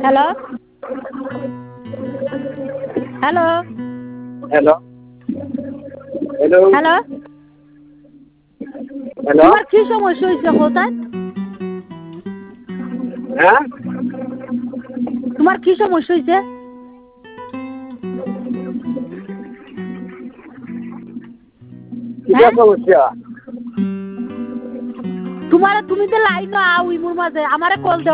hello hello hello hello hello hello তোমার কি সমস্যা হয়েছে কোথায় হ্যাঁ তোমার কি সমস্যা হয়েছে কিটা সমস্যা তুমি তো লাইন আও ইমুর মাঝে আমারে কল দাও